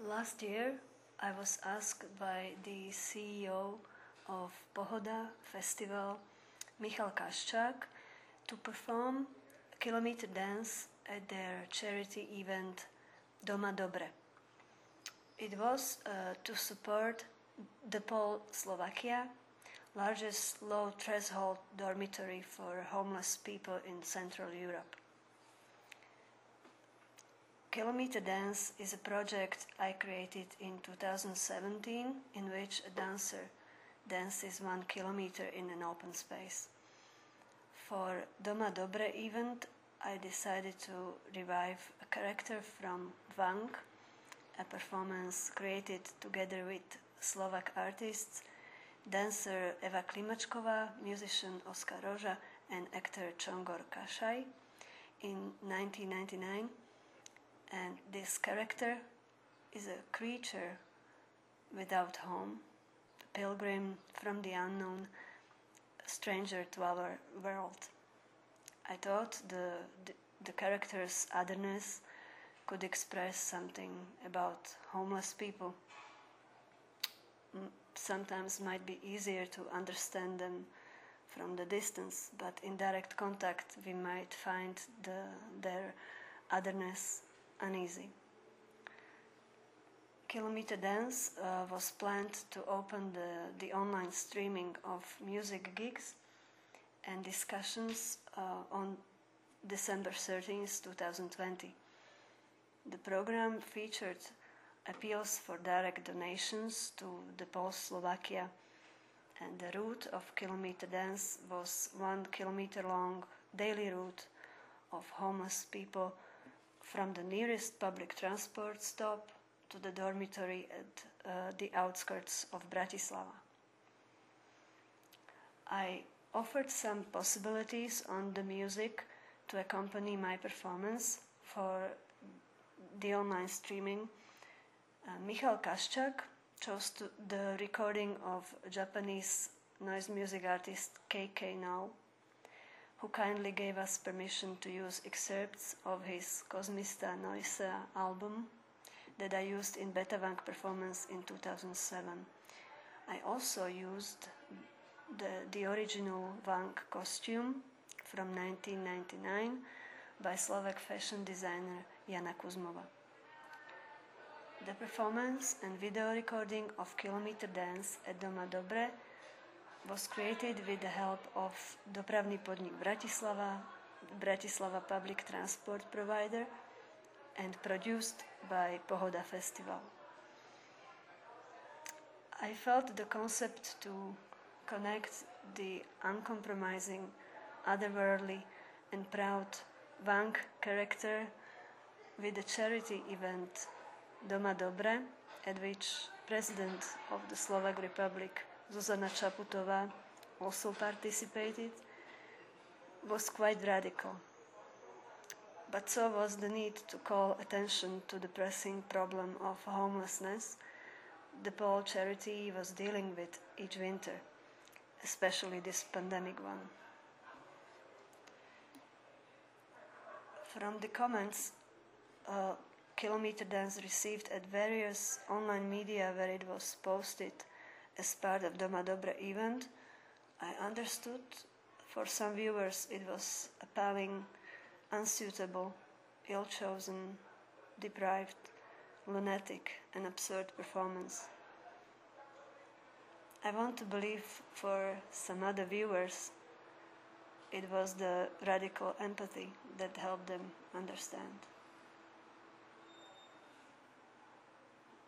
Last year, I was asked by the CEO of Pohoda Festival, Michal Kaščák, to perform Kilometer Dance at their charity event Doma Dobre. It was to support DePol Slovakia, largest low-threshold dormitory for homeless people in Central Europe. Kilometer Dance is a project I created in 2017 in which a dancer dances 1 kilometer in an open space. For Doma Dobre event, I decided to revive a character from Vank, a performance created together with Slovak artists, dancer Eva Klimačková, musician Oskar Roža, and actor Csongor Kassai in 1999. And this character is a creature without home, a pilgrim from the unknown, a stranger to our world. I thought the character's otherness could express something about homeless people. Sometimes might be easier to understand them from the distance, but in direct contact we might find their otherness uneasy. Kilometer Dance was planned to open the online streaming of music gigs and discussions on December 13th, 2020. The program featured appeals for direct donations to DePol Slovakia, and the route of Kilometer Dance was 1 kilometer long daily route of homeless people from the nearest public transport stop to the dormitory at the outskirts of Bratislava. I offered some possibilities on the music to accompany my performance for the online streaming. Michal Kaščák chose the recording of Japanese noise music artist KK Now, who kindly gave us permission to use excerpts of his Cosmista Noisea album that I used in Betavank performance in 2007. I also used the original Vank costume from 1999 by Slovak fashion designer Jana Kuzmova. The performance and video recording of Kilometer Dance at Doma Dobre was created with the help of Dopravný podnik Bratislava public transport provider, and produced by Pohoda Festival. I felt the concept to connect the uncompromising, otherworldly and proud Vank character with the charity event Doma Dobre, at which President of the Slovak Republic Zuzana Čaputová also participated, was quite radical. But so was the need to call attention to the pressing problem of homelessness DePol charity was dealing with each winter, especially this pandemic one. From the comments Kilometer Dance received at various online media where it was posted as part of Doma Dobre event, I understood for some viewers it was appalling, unsuitable, ill-chosen, deprived, lunatic and absurd performance. I want to believe for some other viewers it was the radical empathy that helped them understand.